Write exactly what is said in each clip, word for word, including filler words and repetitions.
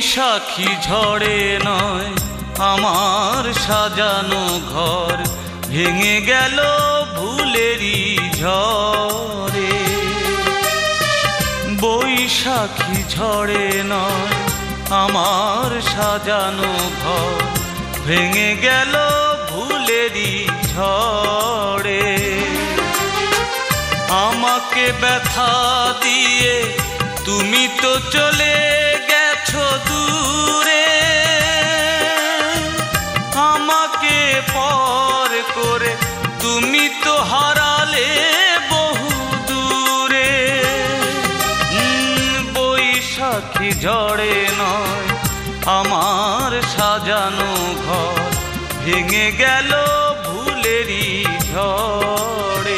বৈশাখী ঝড়ে নয় আমার সাজানো ঘর ভেঙে গেল ভুলেরই ঝড়ে। বৈশাখী ঝড়ে নয় আমার সাজানো ঘর ভেঙে গেল ভুলেরই ঝড়ে। আমাকে ব্যথা দিয়ে তুমি তো চলে গেছো দূরে, আমাকে পর করে তুমি তো হারালে বহু দূরে। বৈশাখী ঝড়ে নয় আমার সাজানো ঘর ভেঙে গেল ভুলেরই ঝড়ে।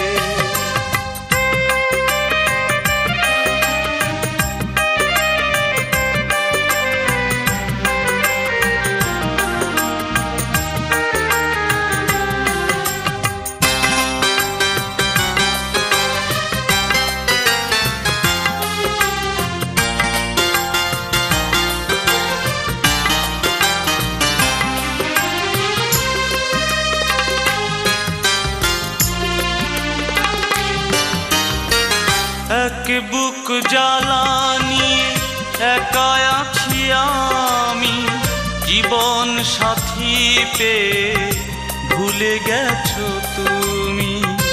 এক বুক জ্বালা নিয়ে একা আছি আমি, জীবন সাথী পেয়ে ভুলে গেছো তুমি।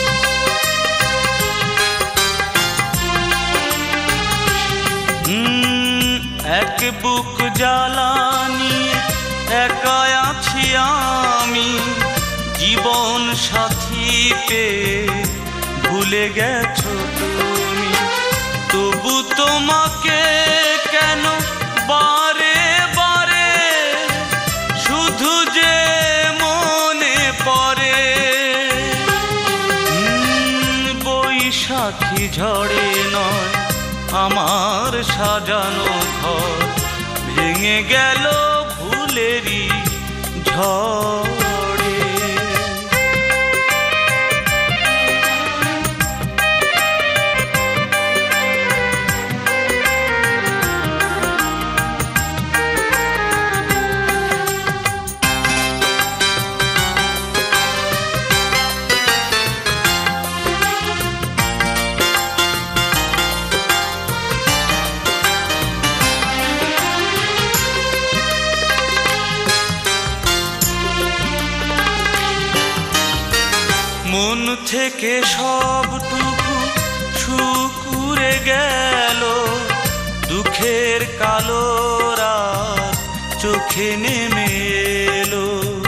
এক বুক জ্বালা নিয়ে একা আছি আমি, জীবন সাথী পেয়ে ভুলে গেছো তুমি। তবু তোমাকে কেন বারে বারে শুধু যে মনে পড়ে। বৈশাখী ঝড়ে নয় আমার সাজানো ঘর ভেঙে গেল ভুলেরই ঝড়ে। মন থেকে সবটুকু সুখ উড়ে গেল, দুঃখের কালো রাত চোখে নেমে এলো।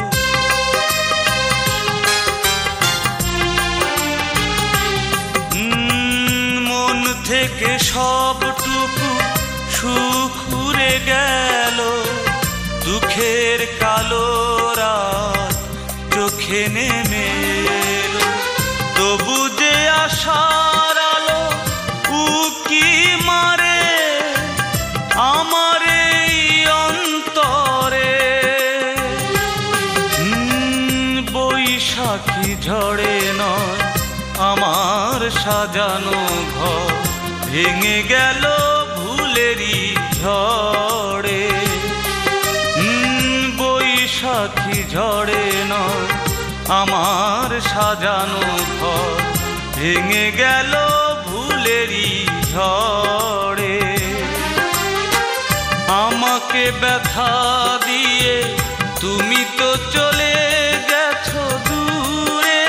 মন থেকে সবটুকু সুখ উড়ে গেল, দুঃখের কালো রাত চোখে নেমে এলো। তবু যে আশার আলো উকি মারে আমার এই অন্তরে। বৈশাখী ঝড়ে নয় আমার সাজানো ঘর ভেঙে গেল ভুলেরই ঝড়ে। বৈশাখী ঝড়ে নয় আমার সাজানো ঘর ভেঙে গেল ভুলেরই ঝড়ে। আমাকে ব্যথা দিয়ে তুমি তো চলে গেছো দূরে,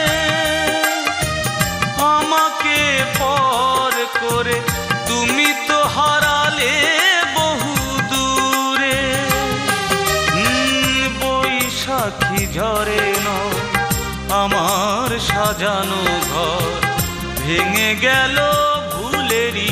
আমাকে পর করে তুমি তো হারালে বহু দূরে। বৈশাখী ঝড়ে নয় আমার সাজানো ঘর ভেঙে গেল ভুলেরই